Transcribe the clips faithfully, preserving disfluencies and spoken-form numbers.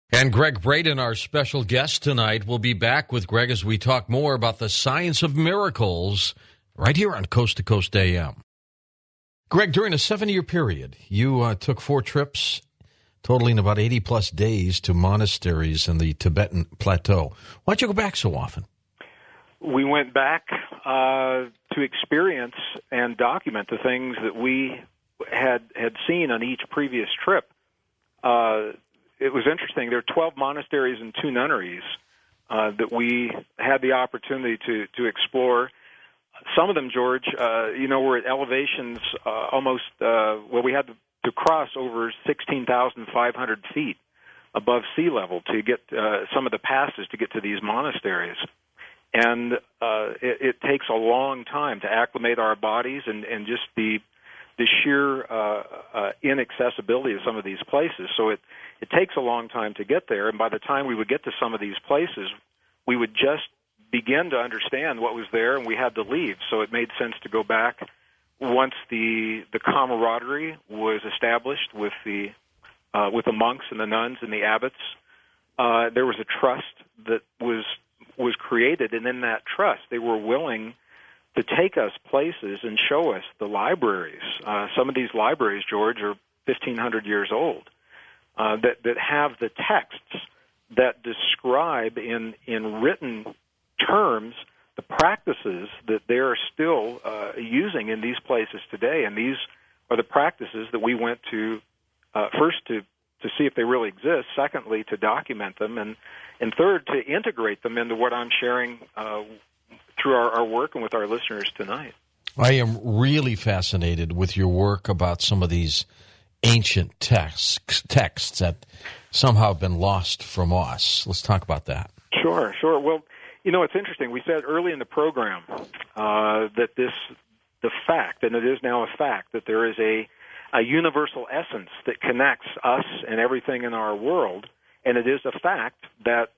And Greg Braden, our special guest tonight, will be back with Greg as we talk more about the science of miracles right here on Coast to Coast A M. Greg, during a seven-year period, you uh, took four trips totaling about eighty-plus days to monasteries in the Tibetan Plateau. Why'd you go back so often? We went back uh, to experience and document the things that we had had seen on each previous trip. Uh It was interesting. There are twelve monasteries and two nunneries uh, that we had the opportunity to, to explore. Some of them, George, uh, you know, were at elevations uh, almost, uh, well, we had to, to cross over sixteen thousand five hundred feet above sea level to get uh, some of the passes to get to these monasteries. And uh, it, it takes a long time to acclimate our bodies and, and just the the sheer uh, uh, inaccessibility of some of these places. So it, it takes a long time to get there, and by the time we would get to some of these places, we would just begin to understand what was there, and we had to leave. So it made sense to go back once the the camaraderie was established with the uh, with the monks and the nuns and the abbots. Uh, there was a trust that was was created, and in that trust, they were willing to take us places and show us the libraries. Uh, some of these libraries, George, are fifteen hundred years old, uh, that, that have the texts that describe in, in written terms the practices that they're still uh, using in these places today. And these are the practices that we went to, uh, first to, to see if they really exist, secondly, to document them, and, and third, to integrate them into what I'm sharing uh, through our, our work and with our listeners tonight. I am really fascinated with your work about some of these ancient texts, texts that somehow have been lost from us. Let's talk about that. Sure, sure. Well, you know, it's interesting. We said early in the program uh, that this, the fact, and it is now a fact, that there is a, a universal essence that connects us and everything in our world, and it is a fact that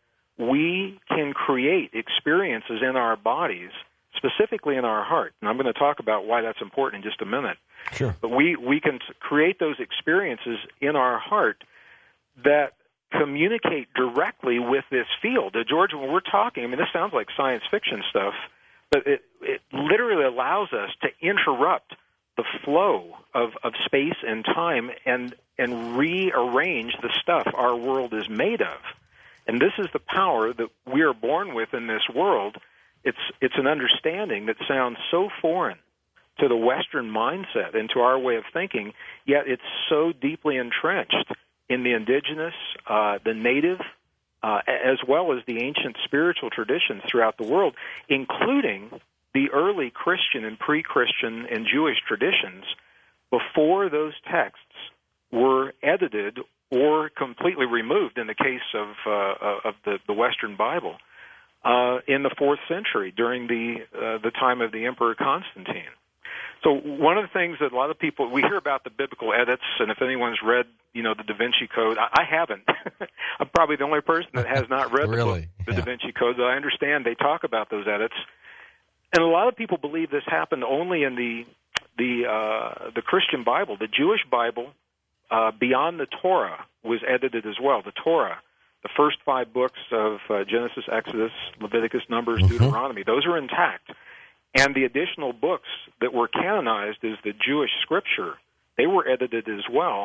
we can create experiences in our bodies, specifically in our heart. And I'm going to talk about why that's important in just a minute. Sure. But we, we can create those experiences in our heart that communicate directly with this field. Uh, George, when we're talking, I mean, this sounds like science fiction stuff, but it, it literally allows us to interrupt the flow of, of space and time and, and rearrange the stuff our world is made of. And this is the power that we are born with in this world. It's it's an understanding that sounds so foreign to the Western mindset and to our way of thinking, yet it's so deeply entrenched in the indigenous, uh, the native, uh, as well as the ancient spiritual traditions throughout the world, including the early Christian and pre-Christian and Jewish traditions before those texts were edited or completely removed in the case of uh, of the, the Western Bible uh, in the fourth century during the uh, the time of the Emperor Constantine. So one of the things that a lot of people, we hear about the biblical edits, and if anyone's read, you know, the Da Vinci Code, I, I haven't. I'm probably the only person that has not read really? the, book, the yeah. Da Vinci Code, but I understand they talk about those edits. And a lot of people believe this happened only in the the uh, the Christian Bible. The Jewish Bible, Uh, beyond the Torah, was edited as well. The Torah, the first five books of uh, Genesis, Exodus, Leviticus, Numbers, mm-hmm. Deuteronomy, those are intact. And the additional books that were canonized as the Jewish scripture, they were edited as well.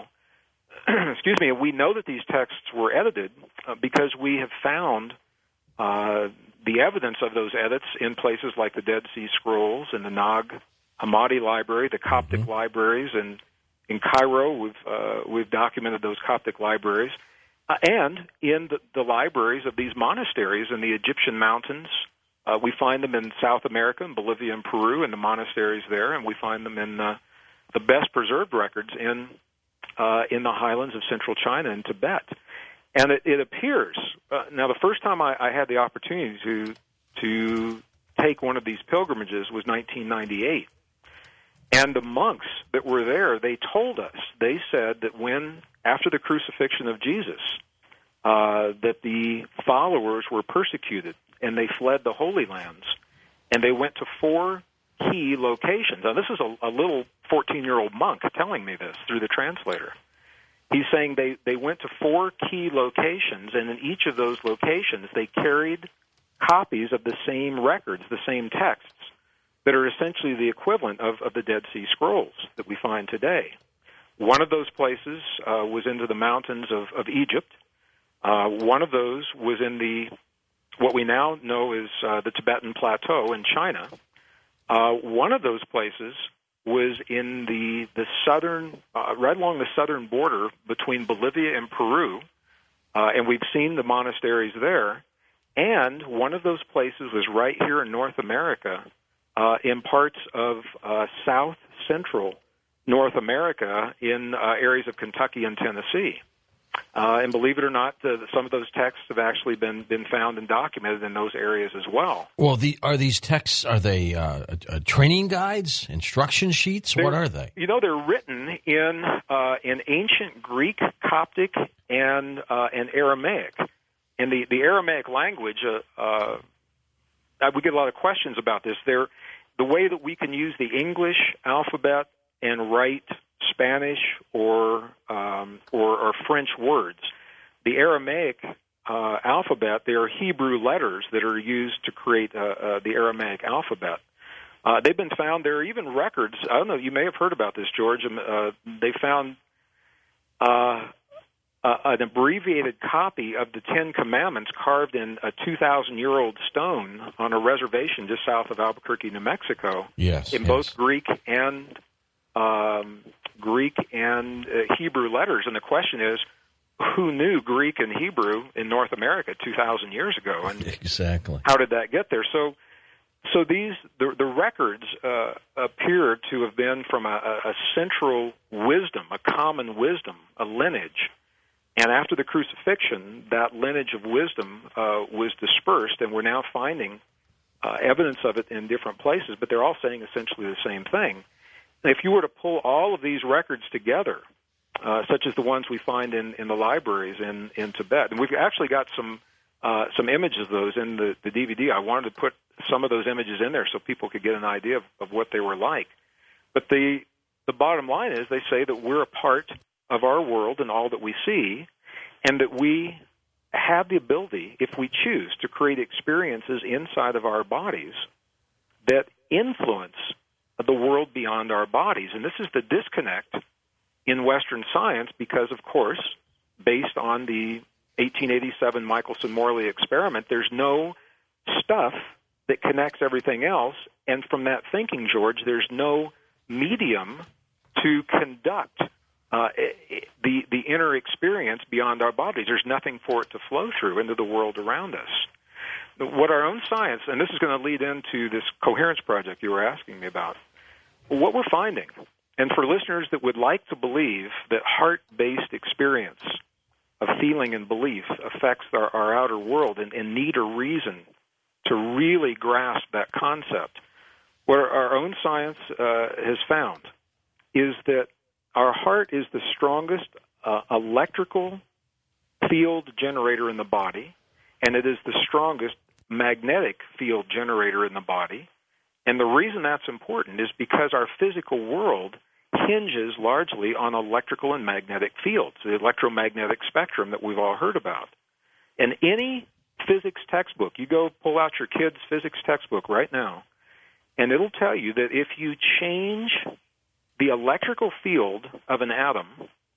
Excuse me, and we know that these texts were edited uh, because we have found uh, the evidence of those edits in places like the Dead Sea Scrolls and the Nag Hammadi Library, the Coptic mm-hmm. libraries, and in Cairo, we've uh, we've documented those Coptic libraries, uh, and in the, the libraries of these monasteries in the Egyptian mountains. Uh, we find them in South America, in Bolivia and Peru, in the monasteries there, and we find them in uh, the best preserved records in uh, in the highlands of central China and Tibet. And it, it appears uh, now the first time I, I had the opportunity to to take one of these pilgrimages was nineteen ninety-eight. And the monks that were there, they told us, they said that when, after the crucifixion of Jesus, uh, that the followers were persecuted, and they fled the Holy Lands, and they went to four key locations. Now, this is a, a little fourteen-year-old monk telling me this through the translator. He's saying they, they went to four key locations, and in each of those locations they carried copies of the same records, the same texts, that are essentially the equivalent of, of the Dead Sea Scrolls that we find today. One of those places uh, was into the mountains of, of Egypt. Uh, one of those was in the what we now know is uh, the Tibetan Plateau in China. Uh, one of those places was in the the southern, uh, right along the southern border between Bolivia and Peru, uh, and we've seen the monasteries there. And one of those places was right here in North America, uh, in parts of uh, south central North America, in uh, areas of Kentucky and Tennessee. Uh, and believe it or not, uh, some of those texts have actually been, been found and documented in those areas as well. Well, the, are these texts, are they uh, uh, training guides, instruction sheets? They're, what are they? You know, they're written in uh, in ancient Greek, Coptic, and uh, and Aramaic. And the, the Aramaic language, uh, uh, we get a lot of questions about this. They're, the way that we can use the English alphabet and write Spanish or, um, or or French words. The Aramaic uh, alphabet, they are Hebrew letters that are used to create uh, uh, the Aramaic alphabet. Uh, they've been found, there are even records, I don't know, you may have heard about this, George. Uh, they found uh, uh, an abbreviated copy of the Ten Commandments carved in a two thousand year old stone on a reservation just south of Albuquerque, New Mexico, yes, in yes. both Greek and Um, Greek and uh, Hebrew letters, and the question is, who knew Greek and Hebrew in North America two thousand years ago, and exactly how did that get there? So, so these the, the records uh, appear to have been from a, a central wisdom, a common wisdom, a lineage, and after the crucifixion, that lineage of wisdom uh, was dispersed, and we're now finding uh, evidence of it in different places, but they're all saying essentially the same thing. If you were to pull all of these records together, uh, such as the ones we find in, in the libraries in, in Tibet, and we've actually got some uh, some images of those in the, the D V D. I wanted to put some of those images in there so people could get an idea of, of what they were like. But the the bottom line is they say that we're a part of our world and all that we see, and that we have the ability, if we choose, to create experiences inside of our bodies that influence the world beyond our bodies. And this is the disconnect in Western science because, of course, based on the eighteen eighty-seven Michelson-Morley experiment, there's no stuff that connects everything else. And from that thinking, George, there's no medium to conduct uh, the, the inner experience beyond our bodies. There's nothing for it to flow through into the world around us. What our own science, and this is going to lead into this coherence project you were asking me about, what we're finding, and for listeners that would like to believe that heart-based experience of feeling and belief affects our, our outer world and, and need a reason to really grasp that concept, what our own science uh, has found is that our heart is the strongest uh, electrical field generator in the body, and it is the strongest magnetic field generator in the body. And the reason that's important is because our physical world hinges largely on electrical and magnetic fields, the electromagnetic spectrum that we've all heard about. And any physics textbook, you go pull out your kid's physics textbook right now, and it'll tell you that if you change the electrical field of an atom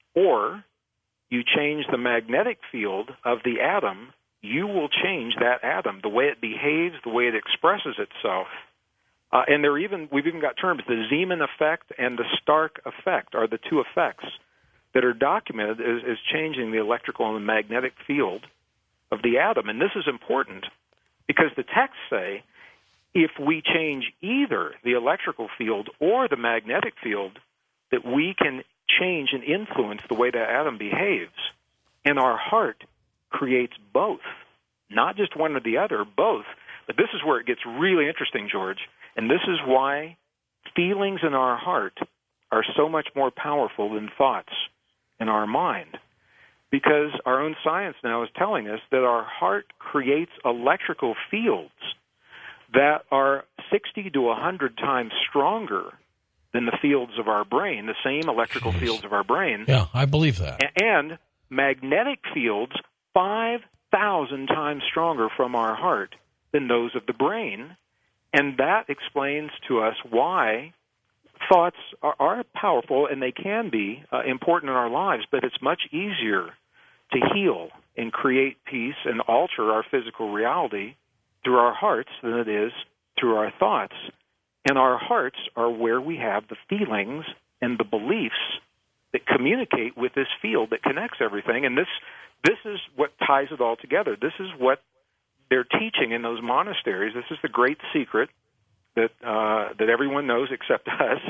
or you change the magnetic field of the atom, you will change that atom, the way it behaves, the way it expresses itself. Uh, and there even we've even got terms, the Zeeman effect and the Stark effect are the two effects that are documented as, as changing the electrical and the magnetic field of the atom. And this is important because the texts say if we change either the electrical field or the magnetic field, that we can change and influence the way that atom behaves. And our heart creates both, not just one or the other, both. But this is where it gets really interesting, George, and this is why feelings in our heart are so much more powerful than thoughts in our mind, because our own science now is telling us that our heart creates electrical fields that are sixty to one hundred times stronger than the fields of our brain, the same electrical Jeez. fields of our brain. Yeah, I believe that. And magnetic fields five thousand times stronger from our heart than those of the brain. And that explains to us why thoughts are, are powerful, and they can be uh, important in our lives, but it's much easier to heal and create peace and alter our physical reality through our hearts than it is through our thoughts. And our hearts are where we have the feelings and the beliefs that communicate with this field that connects everything. And this this is what ties it all together. This is what they're teaching in those monasteries. This is the great secret that uh, that everyone knows except us.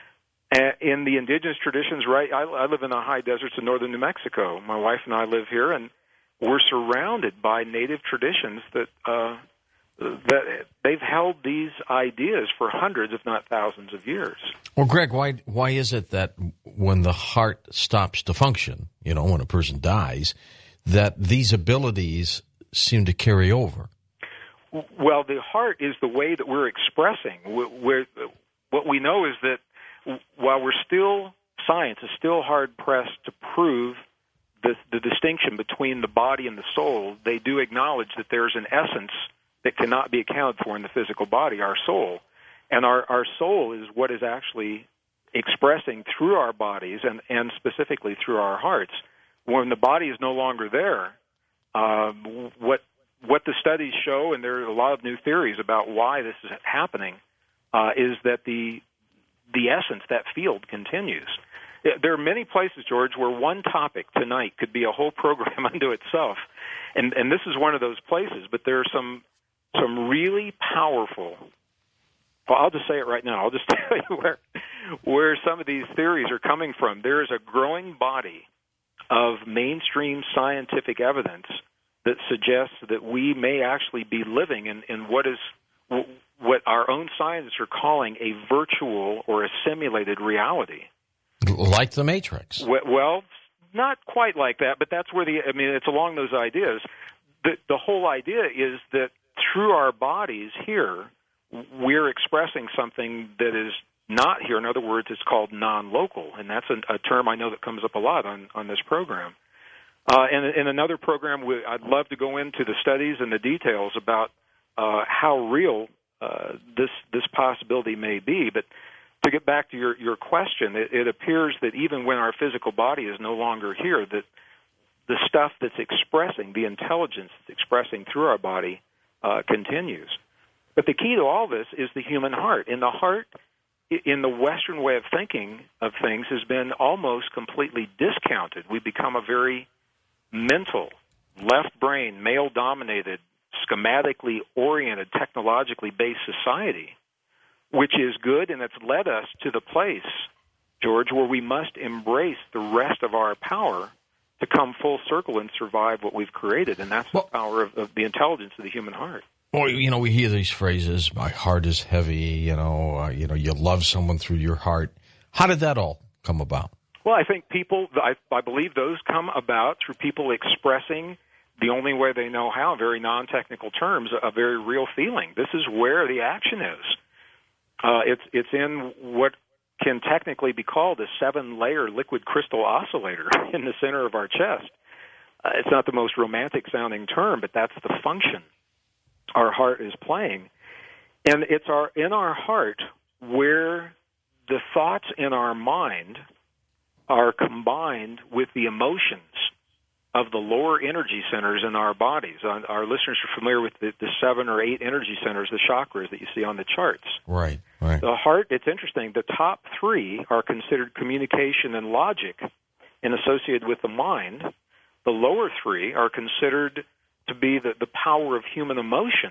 Uh, in the indigenous traditions, right? I, I live in the high deserts of northern New Mexico. My wife and I live here, and we're surrounded by native traditions that uh, that they've held these ideas for hundreds, if not thousands, of years. Well, Greg, why why is it that when the heart stops to function, you know, when a person dies, that these abilities seem to carry over? Well, the heart is the way that we're expressing. We're, what we know is that while we're still, science is still hard-pressed to prove the, the distinction between the body and the soul, they do acknowledge that there's an essence that cannot be accounted for in the physical body, our soul. And our, our soul is what is actually expressing through our bodies and, and specifically through our hearts. When the body is no longer there, uh, what what the studies show, and there are a lot of new theories about why this is happening, uh, is that the the essence, that field, continues. There are many places, George, where one topic tonight could be a whole program unto itself, and and this is one of those places. But there are some some really powerful. Well, I'll just say it right now. I'll just tell you where where some of these theories are coming from. There is a growing body of mainstream scientific evidence that suggests that we may actually be living in, in what is what our own scientists are calling a virtual or a simulated reality. Like the Matrix. Well, not quite like that, but that's where the, I mean, it's along those ideas. The, the whole idea is that through our bodies here, we're expressing something that is not here. In other words, it's called non-local, and that's a, a term I know that comes up a lot on, on this program. Uh, and in another program, we, I'd love to go into the studies and the details about uh, how real uh, this this possibility may be. But to get back to your, your question, it, it appears that even when our physical body is no longer here, that the stuff that's expressing, the intelligence that's expressing through our body uh, continues. But the key to all this is the human heart. And the heart, in the Western way of thinking of things, has been almost completely discounted. We've become a very mental, left brain, male-dominated, schematically oriented, technologically based society, which is good, and it's led us to the place, George, where we must embrace the rest of our power to come full circle and survive what we've created, and that's well, the power of, of the intelligence of the human heart. Well, you know, we hear these phrases, my heart is heavy, you know, uh, you know, you love someone through your heart. How did that all come about? Well, I think people, I, I believe those come about through people expressing the only way they know how, in very non-technical terms, a very real feeling. This is where the action is. Uh, it's it's in what can technically be called a seven-layer liquid crystal oscillator in the center of our chest. Uh, it's not the most romantic-sounding term, but that's the function our heart is playing. And it's our in our heart where the thoughts in our mind are combined with the emotions of the lower energy centers in our bodies. Our listeners are familiar with the, the seven or eight energy centers, the chakras that you see on the charts. Right, right. The heart, it's interesting, the top three are considered communication and logic and associated with the mind. The lower three are considered to be the, the power of human emotion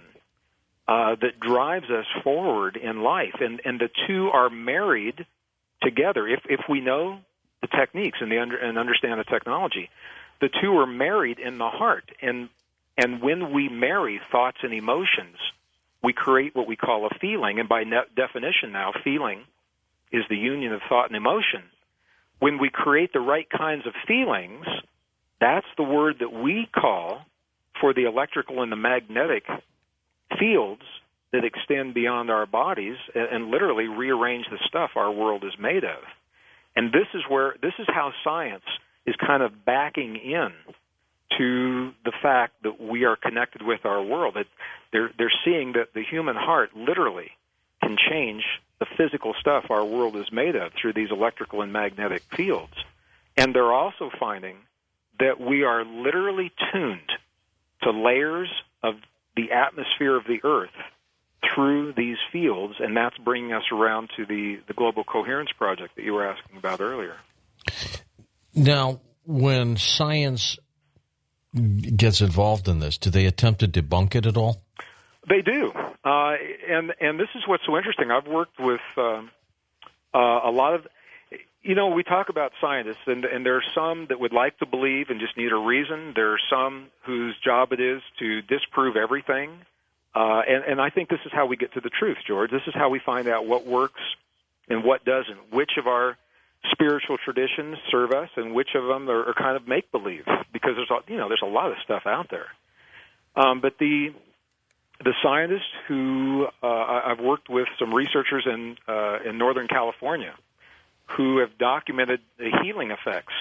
uh, that drives us forward in life. And, and the two are married together. If, if we know the techniques and, the under, and understand the technology, the two are married in the heart, and and when we marry thoughts and emotions, we create what we call a feeling, and by ne- definition now, feeling is the union of thought and emotion. When we create the right kinds of feelings, that's the word that we call for the electrical and the magnetic fields that extend beyond our bodies and, and literally rearrange the stuff our world is made of. And this is where this is how science is kind of backing in to the fact that we are connected with our world. That they're they're seeing that the human heart literally can change the physical stuff our world is made of through these electrical and magnetic fields. And they're also finding that we are literally tuned to layers of the atmosphere of the Earth through these fields, and that's bringing us around to the, the Global Coherence Project that you were asking about earlier. Now, when science gets involved in this, do they attempt to debunk it at all? They do, uh, and and this is what's so interesting. I've worked with um, uh, a lot of, you know, we talk about scientists, and, and there are some that would like to believe and just need a reason. There are some whose job it is to disprove everything, uh, and, and I think this is how we get to the truth, George. This is how we find out what works and what doesn't, which of our spiritual traditions serve us and which of them are, are kind of make-believe, because there's a, you know, there's a lot of stuff out there. Um, but the the scientists who uh, I've worked with, some researchers in uh, in Northern California, who have documented the healing effects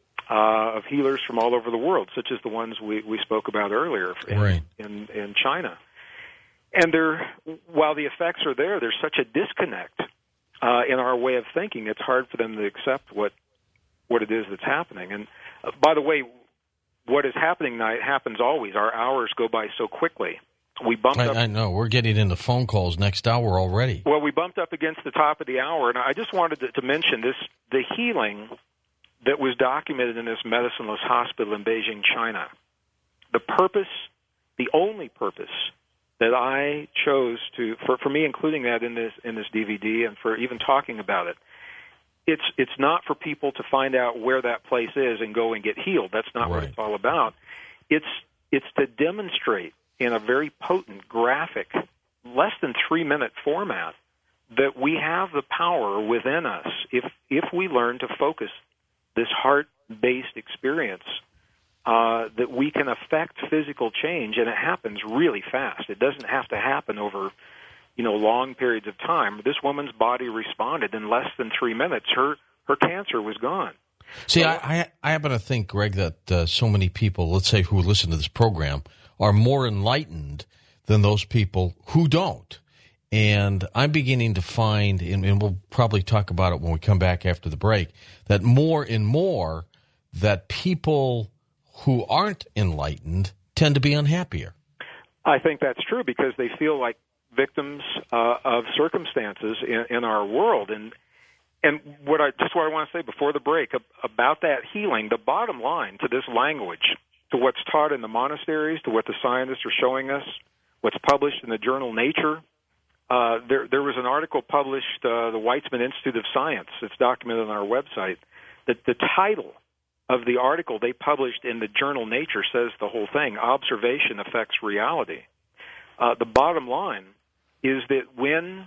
uh, of healers from all over the world, such as the ones we, we spoke about earlier in, right. in, in China. And there, while the effects are there, there's such a disconnect uh, in our way of thinking. It's hard for them to accept what what it is that's happening. And uh, by the way, what is happening tonight happens always. Our hours go by so quickly. We bumped I, up. I know. We're getting into phone calls next hour already. Well, we bumped up against the top of the hour, and I just wanted to, to mention this: the healing that was documented in this medicineless hospital in Beijing, China. The purpose, the only purpose that I chose to, for, for me including that in this in this D V D, and for even talking about it, it's it's not for people to find out where that place is and go and get healed. That's not right. what it's all about. It's it's to demonstrate in a very potent, graphic, less than three-minute format, that we have the power within us if if we learn to focus this heart-based experience, uh, that we can affect physical change, and it happens really fast. It doesn't have to happen over, you know, long periods of time. This woman's body responded in less than three minutes. Her her cancer was gone. See, so, I, I I happen to think, Greg, that uh, so many people, let's say, who listen to this program, are more enlightened than those people who don't. And I'm beginning to find, and, and we'll probably talk about it when we come back after the break, that more and more that people who aren't enlightened tend to be unhappier. I think that's true because they feel like victims uh, of circumstances in, in our world. And and what I just what I want to say before the break about that healing, the bottom line to this language, to what's taught in the monasteries, to what the scientists are showing us, what's published in the journal Nature. Uh, there, there was an article published, uh, the Weizmann Institute of Science. It's documented on our website. That the title of the article they published in the journal Nature says the whole thing: Observation Affects Reality. Uh, the bottom line is that when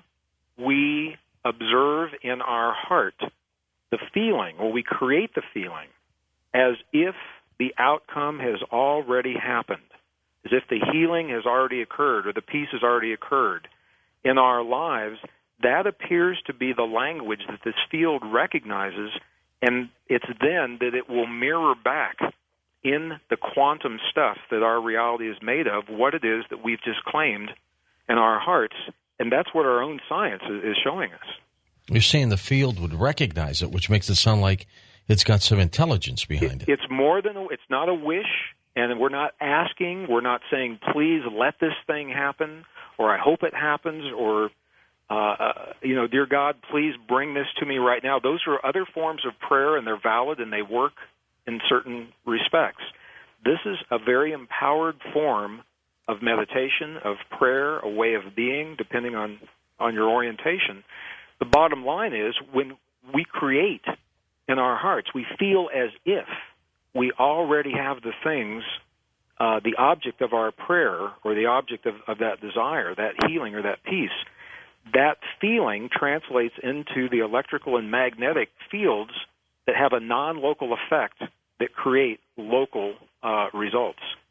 we observe in our heart the feeling, or we create the feeling, as if the outcome has already happened, as if the healing has already occurred or the peace has already occurred in our lives, that appears to be the language that this field recognizes, and it's then that it will mirror back in the quantum stuff that our reality is made of, what it is that we've just claimed in our hearts, and that's what our own science is showing us. You're saying the field would recognize it, which makes it sound like it's got some intelligence behind it. It's more than a, it's not a wish, and we're not asking, we're not saying, please let this thing happen, or I hope it happens, or, uh, uh, you know, dear God, please bring this to me right now. Those are other forms of prayer, and they're valid, and they work in certain respects. This is a very empowered form of meditation, of prayer, a way of being, depending on, on your orientation. The bottom line is when we create in our hearts, we feel as if we already have the things, uh, the object of our prayer or the object of, of that desire, that healing or that peace. That feeling translates into the electrical and magnetic fields that have a non-local effect that create local uh, results.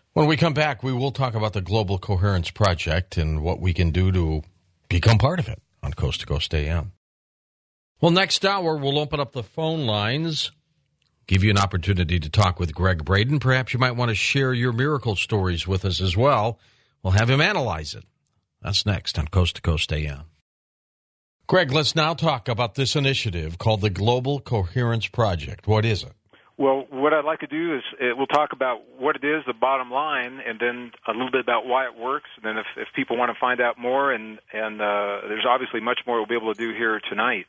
When we come back, we will talk about the Global Coherence Project and what we can do to become part of it on Coast to Coast A M. Well, next hour, we'll open up the phone lines, give you an opportunity to talk with Gregg Braden. Perhaps you might want to share your miracle stories with us as well. We'll have him analyze it. That's next on Coast to Coast A M. Gregg, let's now talk about this initiative called the Global Coherence Project. What is it? Well, what I'd like to do is uh, we'll talk about what it is, the bottom line, and then a little bit about why it works. And then if, if people want to find out more, and, and uh, there's obviously much more we'll be able to do here tonight.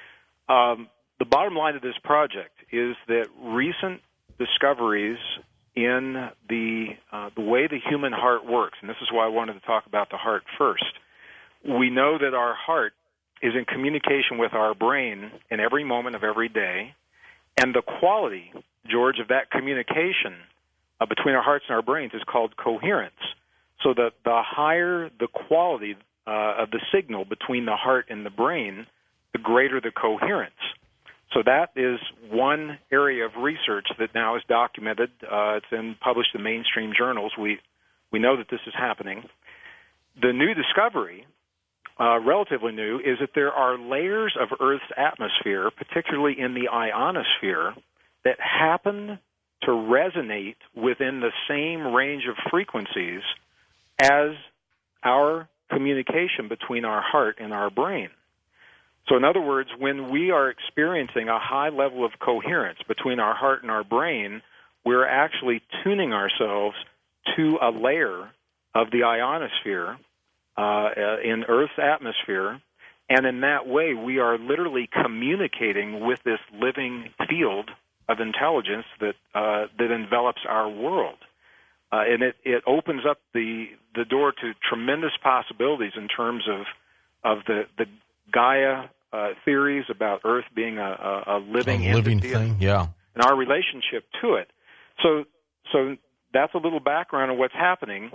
Um, the bottom line of this project is that recent discoveries in the uh, the way the human heart works, and this is why I wanted to talk about the heart first. We know that our heart is in communication with our brain in every moment of every day, and the quality, George, of that communication uh, between our hearts and our brains is called coherence. So the, the higher the quality uh, of the signal between the heart and the brain, the greater the coherence. So that is one area of research that now is documented. Uh, it's been published in mainstream journals. We we know that this is happening. The new discovery, uh, relatively new, is that there are layers of Earth's atmosphere, particularly in the ionosphere, that happen to resonate within the same range of frequencies as our communication between our heart and our brain. So in other words, when we are experiencing a high level of coherence between our heart and our brain, we're actually tuning ourselves to a layer of the ionosphere uh, in Earth's atmosphere, and in that way we are literally communicating with this living field of intelligence that uh, that envelops our world. Uh, and it, it opens up the the door to tremendous possibilities in terms of of the, the Gaia uh, theories about Earth being a, a, a living a living entity thing, and, yeah, and our relationship to it. So, so that's a little background on what's happening.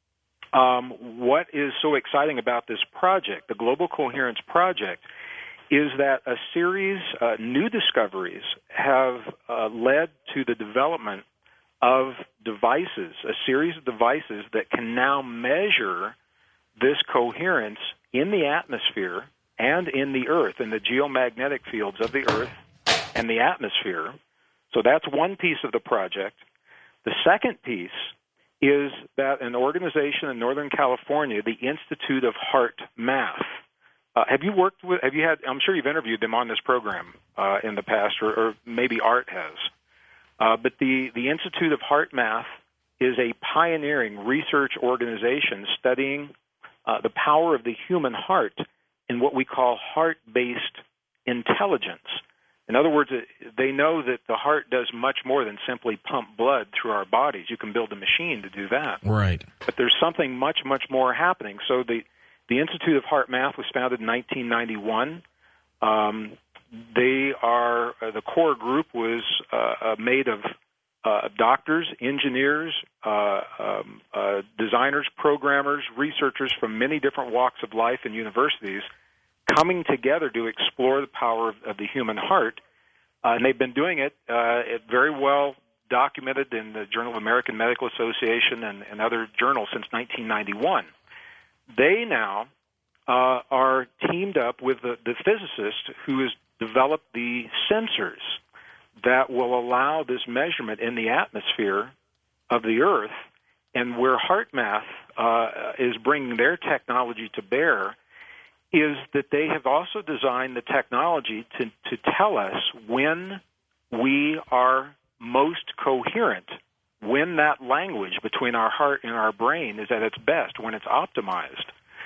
Um, what is so exciting about this project, the Global Coherence Project, is that a series, uh, new discoveries have uh, led to the development of devices, a series of devices that can now measure this coherence in the atmosphere and in the Earth, in the geomagnetic fields of the Earth and the atmosphere. So that's one piece of the project. The second piece is that an organization in Northern California, the Institute of Heart Math, uh, have you worked with, have you had, I'm sure you've interviewed them on this program uh, in the past, or, or maybe Art has. Uh, but the, the Institute of Heart Math is a pioneering research organization studying uh, the power of the human heart in what we call heart-based intelligence. In other words, they know that the heart does much more than simply pump blood through our bodies. You can build a machine to do that. Right. But there's something much, much more happening. So the, the Institute of Heart Math was founded in nineteen ninety-one. Um, they are, uh, the core group was uh, made of uh, doctors, engineers, uh, um, uh, designers, programmers, researchers from many different walks of life and universities coming together to explore the power of, of the human heart. Uh, and they've been doing it, uh, it very well documented in the Journal of American Medical Association and, and other journals since nineteen ninety-one. They now uh, are teamed up with the, the physicist who has developed the sensors that will allow this measurement in the atmosphere of the Earth, and where HeartMath uh, is bringing their technology to bear is that they have also designed the technology to, to tell us when we are most coherent, when that language between our heart and our brain is at its best, when it's optimized.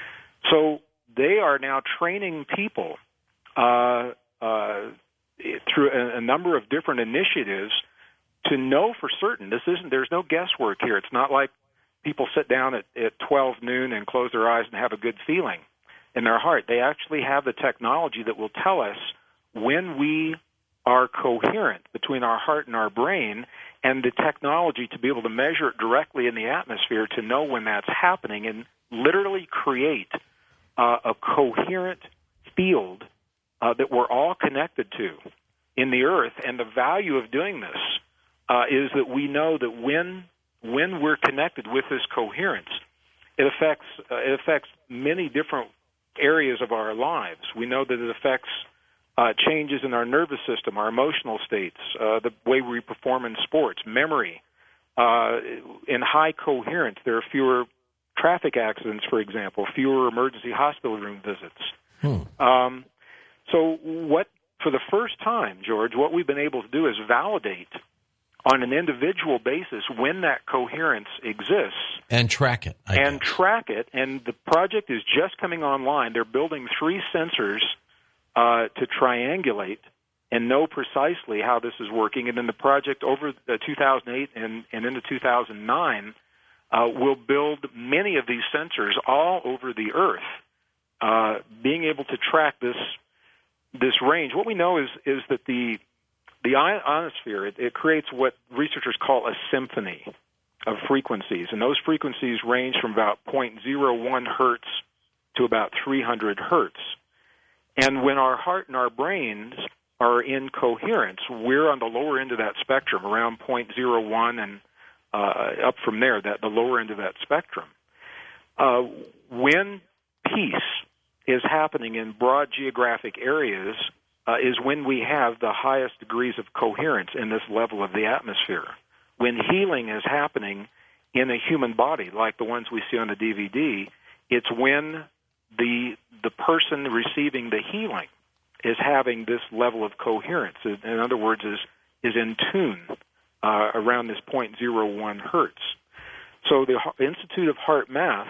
So they are now training people uh, uh, through a, a number of different initiatives to know for certain. This isn't. There's no guesswork here. It's not like people sit down at, at twelve noon and close their eyes and have a good feeling in their heart. They actually have the technology that will tell us when we are coherent between our heart and our brain, and the technology to be able to measure it directly in the atmosphere to know when that's happening and literally create uh, a coherent field uh, that we're all connected to in the Earth. And the value of doing this uh, is that we know that when when we're connected with this coherence, it affects uh, it affects many different areas of our lives. We know that it affects uh, changes in our nervous system, our emotional states, uh, the way we perform in sports, memory. Uh, in high coherence, there are fewer traffic accidents, for example, fewer emergency hospital room visits. Hmm. Um, so what, for the first time, George, what we've been able to do is validate on an individual basis when that coherence exists. And track it. I and guess. track it. And the project is just coming online. They're building three sensors uh, to triangulate and know precisely how this is working. And then the project over uh, two thousand eight and, and into two thousand nine uh, will build many of these sensors all over the Earth, uh, being able to track this this range. What we know is is that the the ionosphere, it, it creates what researchers call a symphony of frequencies, and those frequencies range from about zero point zero one hertz to about three hundred hertz. And when our heart and our brains are in coherence, we're on the lower end of that spectrum, around zero point zero one and uh, up from there, that the lower end of that spectrum. Uh, when peace is happening in broad geographic areas, uh, is when we have the highest degrees of coherence in this level of the atmosphere. When healing is happening in a human body, like the ones we see on the D V D, it's when the the person receiving the healing is having this level of coherence. In other words, is is in tune uh, around this zero point zero one hertz. So the Institute of Heart Math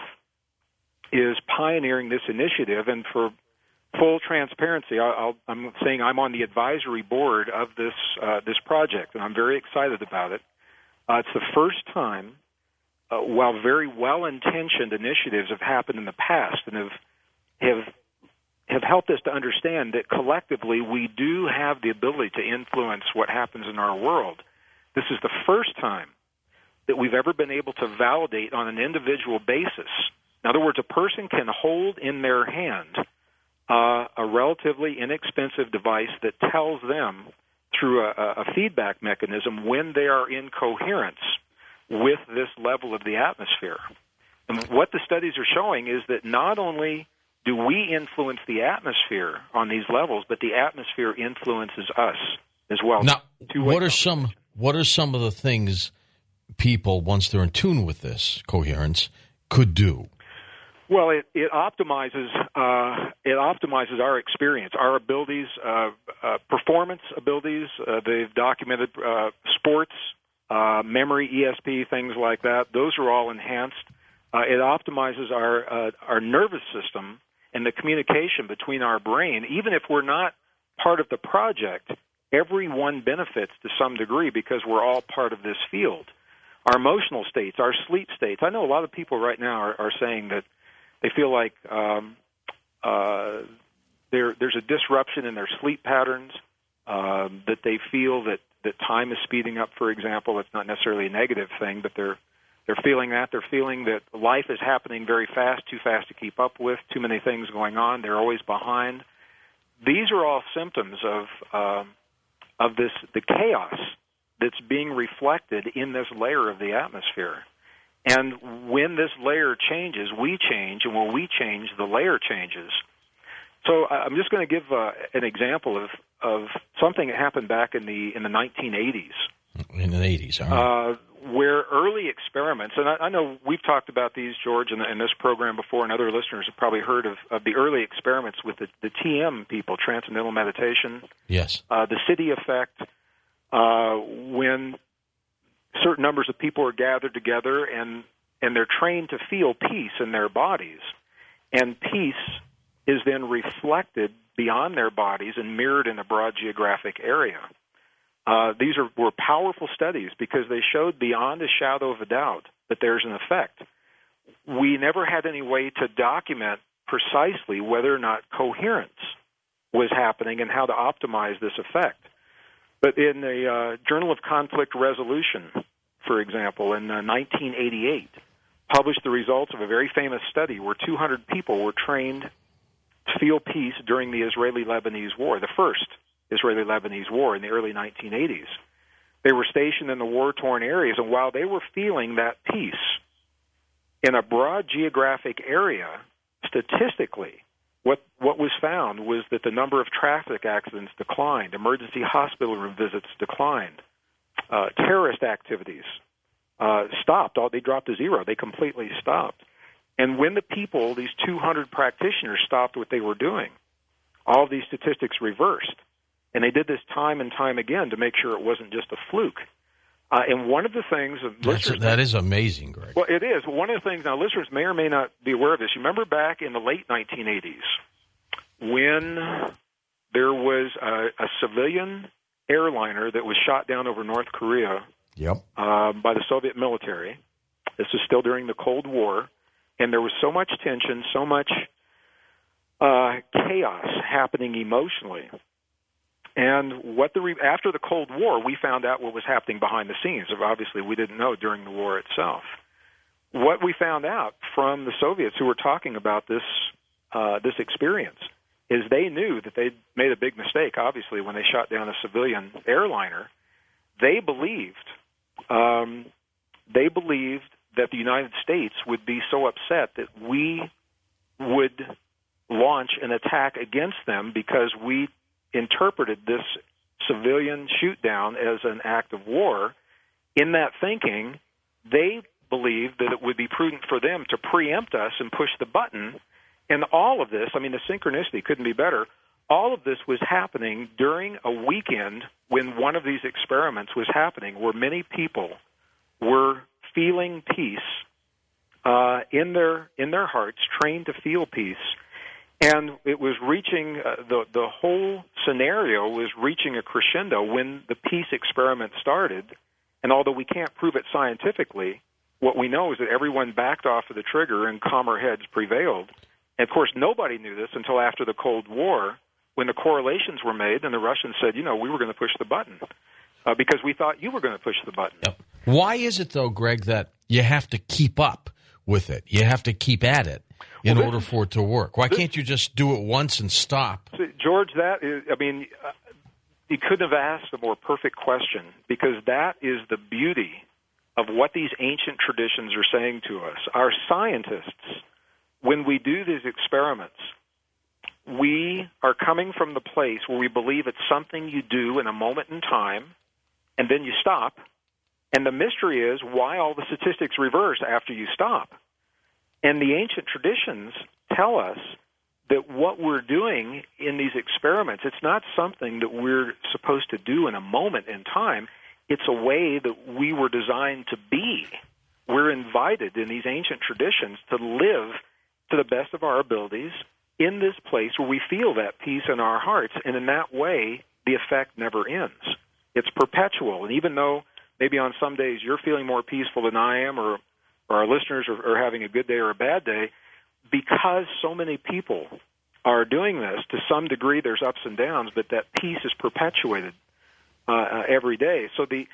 is pioneering this initiative, and for full transparency, I'll, I'm saying I'm on the advisory board of this uh, this project, and I'm very excited about it. Uh, it's the first time, uh, while very well-intentioned initiatives have happened in the past and have have have helped us to understand that collectively we do have the ability to influence what happens in our world. This is the first time that we've ever been able to validate on an individual basis. In other words, a person can hold in their hand uh, a relatively inexpensive device that tells them through a, a feedback mechanism when they are in coherence with this level of the atmosphere. And what the studies are showing is that not only do we influence the atmosphere on these levels, but the atmosphere influences us as well. Now, what are some what are some of the things people, once they're in tune with this coherence, could do? Well, it, it optimizes uh, it optimizes our experience, our abilities, uh, uh, performance abilities. Uh, they've documented uh, sports, uh, memory, E S P, things like that. Those are all enhanced. Uh, it optimizes our uh, our nervous system and the communication between our brain. Even if we're not part of the project, everyone benefits to some degree because we're all part of this field. Our emotional states, our sleep states. I know a lot of people right now are, are saying that they feel like um, uh, there, there's a disruption in their sleep patterns, uh, that they feel that, that time is speeding up, for example. It's not necessarily a negative thing, but they're they're feeling that. They're feeling that life is happening very fast, too fast to keep up with, too many things going on. They're always behind. These are all symptoms of um, of this the chaos that's being reflected in this layer of the atmosphere. And when this layer changes, we change, and when we change, the layer changes. So I'm just going to give uh, an example of, of something that happened back in the in the nineteen eighties. In the eighties, all right. Uh, where early experiments, and I, I know we've talked about these, George, in, the, in this program before, and other listeners have probably heard of, of the early experiments with the, the T M people, Transcendental Meditation. Yes. Uh, the City Effect, uh, when certain numbers of people are gathered together and, and they're trained to feel peace in their bodies. And peace is then reflected beyond their bodies and mirrored in a broad geographic area. Uh, these are, were powerful studies because they showed beyond a shadow of a doubt that there's an effect. We never had any way to document precisely whether or not coherence was happening and how to optimize this effect. But in the uh, Journal of Conflict Resolution, for example, in uh, nineteen eighty-eight, published the results of a very famous study where two hundred people were trained to feel peace during the Israeli-Lebanese War, the first Israeli-Lebanese War in the early nineteen eighties. They were stationed in the war-torn areas, and while they were feeling that peace in a broad geographic area, statistically, what what was found was that the number of traffic accidents declined, emergency hospital room visits declined, uh, terrorist activities uh, stopped. All they dropped to zero. They completely stopped. And when the people, these two hundred practitioners, stopped what they were doing, all of these statistics reversed. And they did this time and time again to make sure it wasn't just a fluke. Uh, and one of the things that listeners, that is amazing, Greg. Well, it is. One of the things, now listeners may or may not be aware of this. You remember back in the late nineteen eighties when there was a, a civilian airliner that was shot down over North Korea yep. uh, by the Soviet military. This was still during the Cold War. And there was so much tension, so much uh, chaos happening emotionally. And what the re- after the Cold War, we found out what was happening behind the scenes. Obviously, we didn't know during the war itself. What we found out from the Soviets who were talking about this uh, this experience is they knew that they'd made a big mistake, obviously, when they shot down a civilian airliner. They believed um, they believed that the United States would be so upset that we would launch an attack against them because we interpreted this civilian shoot-down as an act of war. In that thinking, they believed that it would be prudent for them to preempt us and push the button. And all of this, I mean, the synchronicity couldn't be better. All of this was happening during a weekend when one of these experiments was happening, where many people were feeling peace uh, in their in their hearts, trained to feel peace, and it was reaching uh, the the whole scenario was reaching a crescendo when the peace experiment started. And although we can't prove it scientifically, what we know is that everyone backed off of the trigger and calmer heads prevailed. And of course, nobody knew this until after the Cold War, when the correlations were made, and the Russians said, you know, we were going to push the button uh, because we thought you were going to push the button. Yep. Why is it, though, Greg, that you have to keep up with it? You have to keep at it in well, order for it to work. Why this, can't you just do it once and stop? George, that is, I mean, uh, you couldn't have asked a more perfect question, because that is the beauty of what these ancient traditions are saying to us. Our scientists, when we do these experiments, we are coming from the place where we believe it's something you do in a moment in time, and then you stop. And the mystery is why all the statistics reverse after you stop. And the ancient traditions tell us that what we're doing in these experiments, it's not something that we're supposed to do in a moment in time. It's a way that we were designed to be. We're invited in these ancient traditions to live to the best of our abilities in this place where we feel that peace in our hearts. And in that way, the effect never ends. It's perpetual. And even though maybe on some days you're feeling more peaceful than I am, or, or our listeners are, are having a good day or a bad day, because so many people are doing this, to some degree there's ups and downs, but that peace is perpetuated uh, uh, every day. So the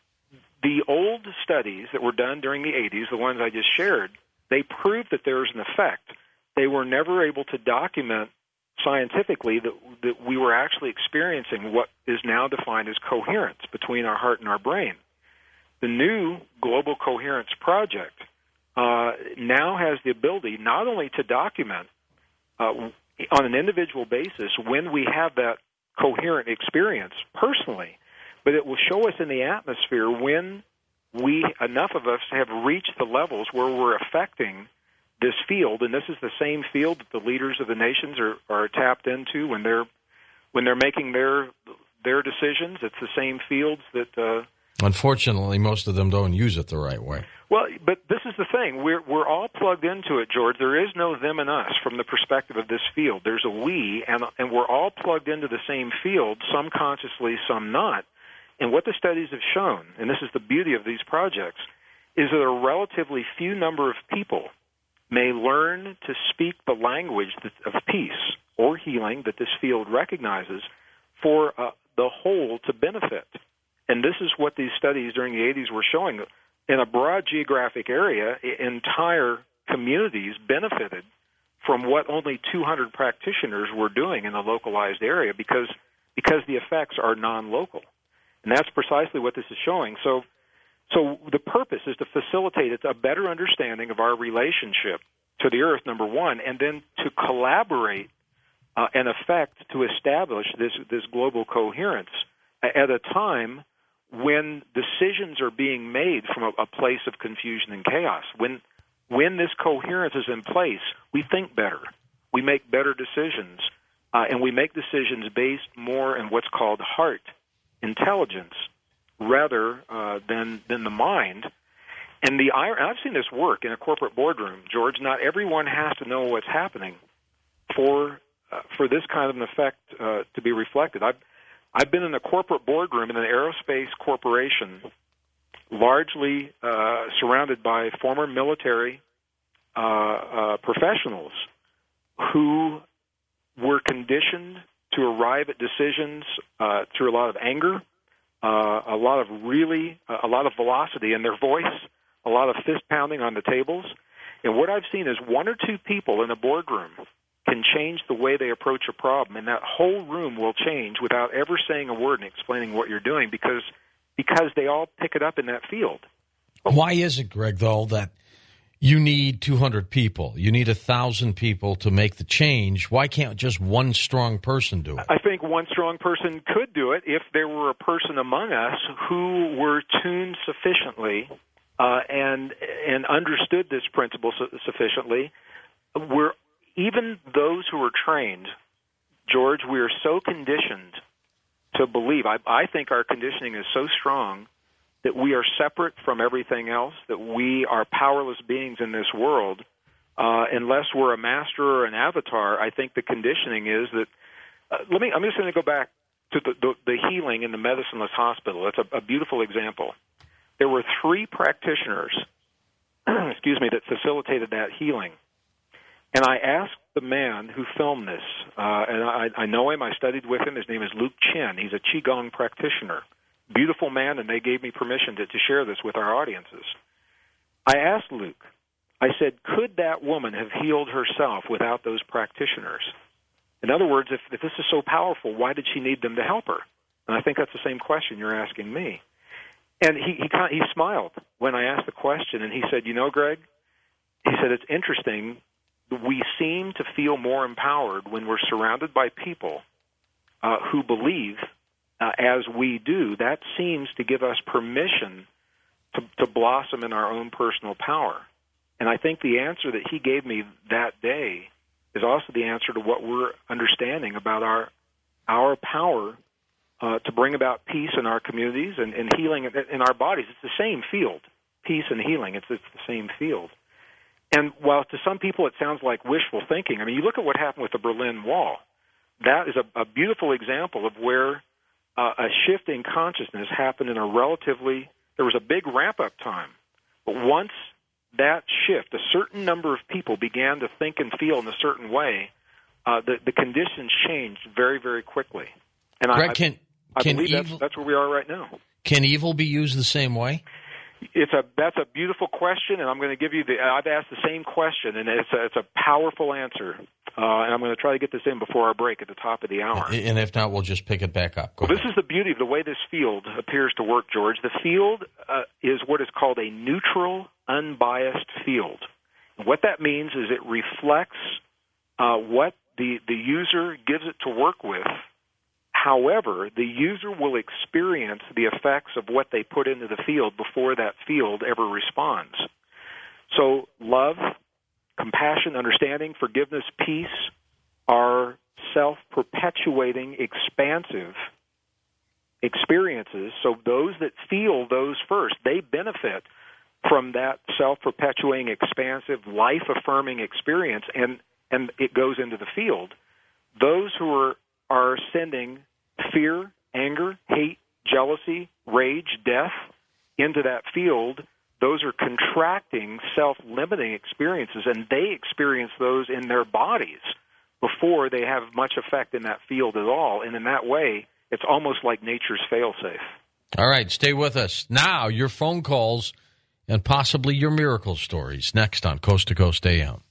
the old studies that were done during the eighties, the ones I just shared, they proved that there's an effect. They were never able to document scientifically that, that we were actually experiencing what is now defined as coherence between our heart and our brain. The new Global Coherence Project uh, now has the ability not only to document uh, on an individual basis when we have that coherent experience personally, but it will show us in the atmosphere when we, enough of us, have reached the levels where we're affecting this field. And this is the same field that the leaders of the nations are, are tapped into when they're when they're making their their decisions. It's the same fields that. Uh, Unfortunately, most of them don't use it the right way. Well, but this is the thing. We're we're all plugged into it, George. There is no them and us from the perspective of this field. There's a we, and and we're all plugged into the same field, some consciously, some not. And what the studies have shown, and this is the beauty of these projects, is that a relatively few number of people may learn to speak the language of peace or healing that this field recognizes for uh, the whole to benefit. And this is what these studies during the eighties were showing. In a broad geographic area, entire communities benefited from what only two hundred practitioners were doing in the localized area because because the effects are non-local. And that's precisely what this is showing. So, so the purpose is to facilitate it's a better understanding of our relationship to the earth, number one, and then to collaborate uh, and effect to establish this, this global coherence at a time when decisions are being made from a, a place of confusion and chaos. When, when this coherence is in place, we think better. We make better decisions, uh, and we make decisions based more on what's called heart intelligence rather uh, than than the mind. And the I've seen this work in a corporate boardroom, George. Not everyone has to know what's happening for uh, for this kind of an effect uh, to be reflected. I've I've been in a corporate boardroom in an aerospace corporation, largely uh, surrounded by former military uh, uh, professionals who were conditioned to arrive at decisions uh, through a lot of anger, uh, a lot of really, uh, a lot of velocity in their voice, a lot of fist pounding on the tables. And what I've seen is one or two people in a boardroom can change the way they approach a problem, and that whole room will change without ever saying a word and explaining what you're doing because because they all pick it up in that field. Why is it, Greg, though, that you need two hundred people, you need one thousand people to make the change? Why can't just one strong person do it? I think one strong person could do it if there were a person among us who were tuned sufficiently uh, and and understood this principle su- sufficiently. We're, even those who are trained, George, we are so conditioned to believe. I, I think our conditioning is so strong that we are separate from everything else, that we are powerless beings in this world. Uh, unless we're a master or an avatar, I think the conditioning is that, uh, let me, I'm just going to go back to the, the, the healing in the medicineless hospital. It's a, a beautiful example. There were three practitioners, excuse me, that facilitated that healing. And I asked the man who filmed this, uh, and I, I know him, I studied with him, his name is Luke Chen. He's a Qigong practitioner. Beautiful man, and they gave me permission to, to share this with our audiences. I asked Luke, I said, could that woman have healed herself without those practitioners? In other words, if, if this is so powerful, why did she need them to help her? And I think that's the same question you're asking me. And he, he, he smiled when I asked the question, and he said, you know, Greg, he said, it's interesting. We seem to feel more empowered when we're surrounded by people uh, who believe Uh, as we do. That seems to give us permission to, to blossom in our own personal power. And I think the answer that he gave me that day is also the answer to what we're understanding about our our power uh, to bring about peace in our communities and, and healing in our bodies. It's the same field, peace and healing. It's, it's the same field. And while to some people it sounds like wishful thinking, I mean, you look at what happened with the Berlin Wall. That is a, a beautiful example of where Uh, a shift in consciousness happened in a relatively, there was a big ramp-up time. But once that shift, a certain number of people began to think and feel in a certain way, uh, the, the conditions changed very, very quickly. And Greg, I, can, I can believe evil, that's, that's where we are right now. Can evil be used the same way? It's a that's a beautiful question, and I'm going to give you the. I've asked the same question, and it's a, it's a powerful answer. Uh, and I'm going to try to get this in before our break at the top of the hour. And if not, we'll just pick it back up. Go well, this is the beauty of the way this field appears to work, George. The field uh, is what is called a neutral, unbiased field. And what that means is it reflects uh, what the, the user gives it to work with. However, the user will experience the effects of what they put into the field before that field ever responds. So love, compassion, understanding, forgiveness, peace are self-perpetuating, expansive experiences. So those that feel those first, they benefit from that self-perpetuating, expansive, life-affirming experience, and, and it goes into the field. Those who are, are sending fear, anger, hate, jealousy, rage, death into that field, those are contracting, self-limiting experiences, and they experience those in their bodies before they have much effect in that field at all. And in that way, it's almost like nature's fail-safe. All right, stay with us. Now, your phone calls and possibly your miracle stories next on Coast to Coast A M.